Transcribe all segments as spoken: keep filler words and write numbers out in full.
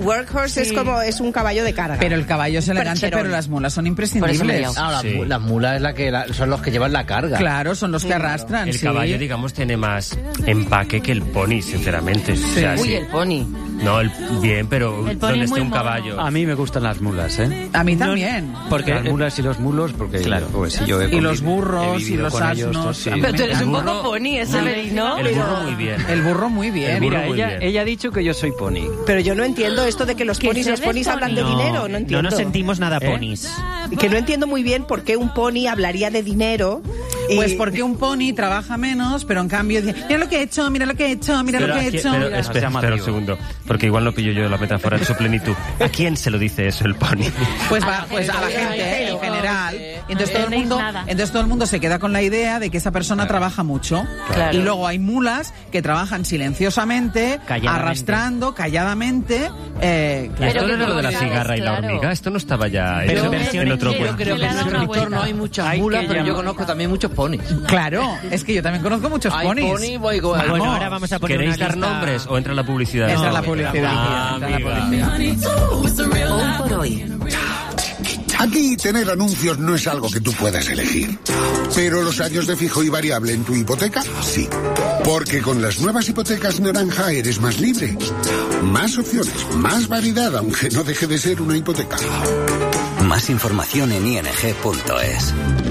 workhorse sí. es como es un caballo de carga. Pero el caballo es elegante, Percherón. Pero las mulas son imprescindibles. Ah, la, sí. Las mulas es la que la, son los que llevan la carga. Claro, son los que arrastran. El sí. caballo, digamos, tiene más empaque que el pony, sinceramente. Sí. O sea, Uy, sí. el pony. No, el, bien, pero donde esté un caballo. A mí me gustan las mulas, ¿eh? A mí también. No, porque las mulas y los mulos, porque claro, pues, sí, yo he y los burros y los asnos. Ellos, sí. Pero tú eres un burro, poco pony, ese Severino. El burro muy bien. El burro muy bien. Mira, muy ella, bien. ella ha dicho que yo soy pony. Pero yo no entiendo esto de que los ponis, los ponis hablan de no, dinero, no entiendo. No nos sentimos nada ponis. ¿Eh? Que no entiendo muy bien por qué un pony hablaría de dinero. Y... Pues porque un pony trabaja menos, pero en cambio dice, mira lo que he hecho, mira lo que he hecho, mira pero lo que he aquí, hecho. Pero, espera, espera un segundo, porque igual no pillo yo la metáfora en su plenitud. ¿A quién se lo dice eso el pony? Pues va, pues a la gente, ¿eh? En general. Entonces todo el mundo, entonces todo el mundo se queda con la idea de que esa persona claro. trabaja mucho. Claro. Y luego hay mulas que trabajan silenciosamente, arrastrando, calladamente. Eh, claro. Esto no era lo de la cigarra y la hormiga, esto no estaba ya pero en, en otro yo cuento. creo que en nuestro sector no hay muchas mulas, pero yo conozco también muchos ponis. Claro, es que yo también conozco muchos ponis. Pony, voy, voy, bueno, vamos. Ahora vamos a poner ¿Queréis una dar lista... nombres o entra la publicidad? Entra no, la publicidad. Ah, entra la publicidad. Hoy por hoy. Aquí tener anuncios no es algo que tú puedas elegir. Pero los años de fijo y variable en tu hipoteca, sí. Porque con las nuevas hipotecas naranja eres más libre. Más opciones, más variedad, aunque no deje de ser una hipoteca. Más información en i n g punto es.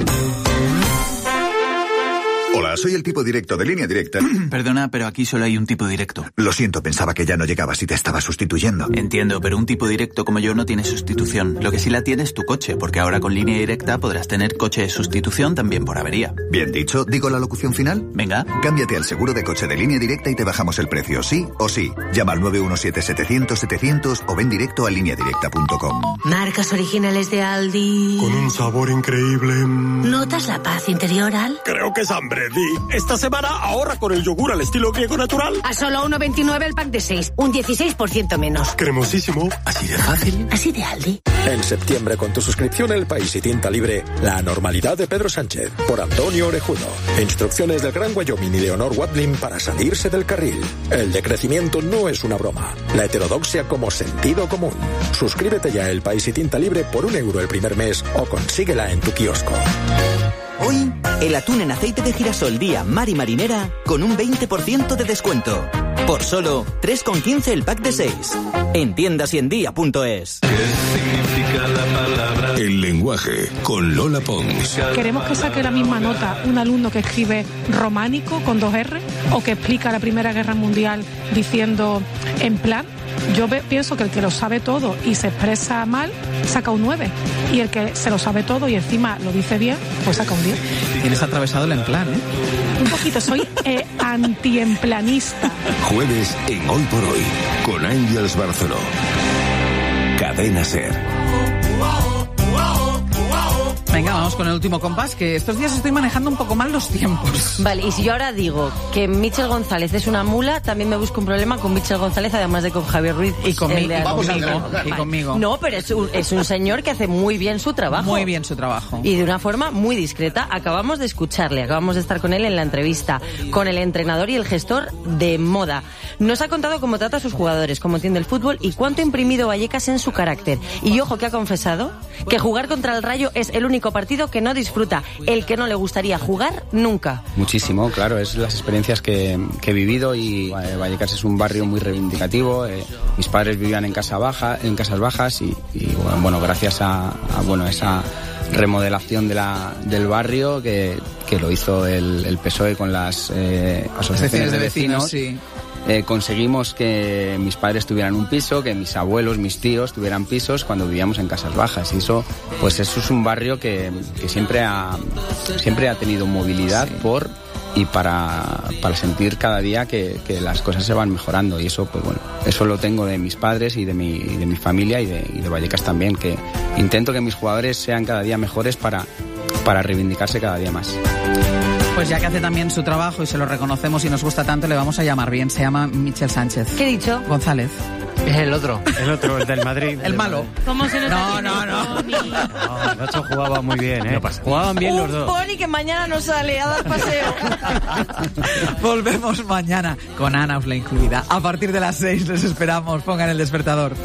Hola, soy el tipo directo de Línea Directa. Perdona, pero aquí solo hay un tipo directo. Lo siento, pensaba que ya no llegabas y te estaba sustituyendo. Entiendo, pero un tipo directo como yo no tiene sustitución. Lo que sí la tiene es tu coche, porque ahora con Línea Directa podrás tener coche de sustitución también por avería. Bien dicho, ¿digo la locución final? Venga. Cámbiate al seguro de coche de Línea Directa y te bajamos el precio, sí o sí. Llama al nueve uno siete setecientos setecientos o ven directo a línea directa punto com. Marcas originales de Aldi. Con un sabor increíble. ¿Notas la paz interior, Al? Creo que es hambre. Esta semana ahorra con el yogur al estilo griego natural. A solo uno veintinueve el pack de seis, un dieciséis por ciento menos. Cremosísimo. Así de fácil. Así de Aldi. En septiembre, con tu suscripción El País y Tinta Libre, La Normalidad de Pedro Sánchez, por Antonio Orejuno. Instrucciones del Gran Wyoming y Leonor Watling para salirse del carril. El decrecimiento no es una broma. La heterodoxia como sentido común. Suscríbete ya a El País y Tinta Libre por un euro el primer mes o consíguela en tu kiosco. Hoy, el atún en aceite de girasol día Mar y Marinera con un veinte por ciento de descuento. Por solo tres con quince el pack de seis. En tiendas y en día punto es. ¿Qué significa la palabra? El lenguaje con Lola Pons. ¿Queremos que saque la misma nota un alumno que escribe románico con dos R o que explica la Primera Guerra Mundial diciendo en plan? Yo ve, pienso que el que lo sabe todo y se expresa mal, saca un nueve. Y el que se lo sabe todo y encima lo dice bien, pues saca un diez. Tienes atravesado el emplan, ¿eh? Un poquito, soy eh, antiemplanista. Jueves en Hoy por Hoy, con Ángels Barceló. Cadena SER. Venga, vamos con el último compás, que estos días estoy manejando un poco mal los tiempos. Vale, y si yo ahora digo que Michel González es una mula, también me busco un problema con Michel González, además de con Javier Ruiz. Y conmigo. Y conmigo, y conmigo. No, pero es un, es un señor que hace muy bien su trabajo. Muy bien su trabajo. Y de una forma muy discreta. Acabamos de escucharle, acabamos de estar con él en la entrevista, con el entrenador y el gestor de moda. Nos ha contado cómo trata a sus jugadores, cómo entiende el fútbol y cuánto ha imprimido Vallecas en su carácter. Y ojo que ha confesado que jugar contra el Rayo es el único partido que no disfruta, el que no le gustaría jugar nunca. Muchísimo, claro, es las experiencias que, que he vivido y eh, Vallecas es un barrio muy reivindicativo. Eh, mis padres vivían en casa baja, en casas bajas y, y bueno, gracias a, a bueno esa remodelación de la, del barrio que, que lo hizo el, el P S O E con las eh, asociaciones de vecinos. De vecinos sí. Eh, conseguimos que mis padres tuvieran un piso, que mis abuelos, mis tíos tuvieran pisos cuando vivíamos en casas bajas. Y eso, pues eso es un barrio que, que siempre ha siempre ha tenido movilidad sí. por y para, para sentir cada día que, que las cosas se van mejorando. Y eso, pues bueno, eso lo tengo de mis padres y de mi, de mi familia y de, y de Vallecas también, que intento que mis jugadores sean cada día mejores para, para reivindicarse cada día más. Pues ya que hace también su trabajo y se lo reconocemos y nos gusta tanto, le vamos a llamar bien. Se llama Michel Sánchez. ¿Qué he dicho? González. Es el otro. El otro, el del Madrid. El malo. ¿Cómo se no, no, no, no. Nacho jugaba muy bien, ¿eh? No pasa. Jugaban bien Un los dos. poli que mañana no sale a dar paseo. Volvemos mañana con Ana Osla incluida. A partir de las seis les esperamos. Pongan el despertador.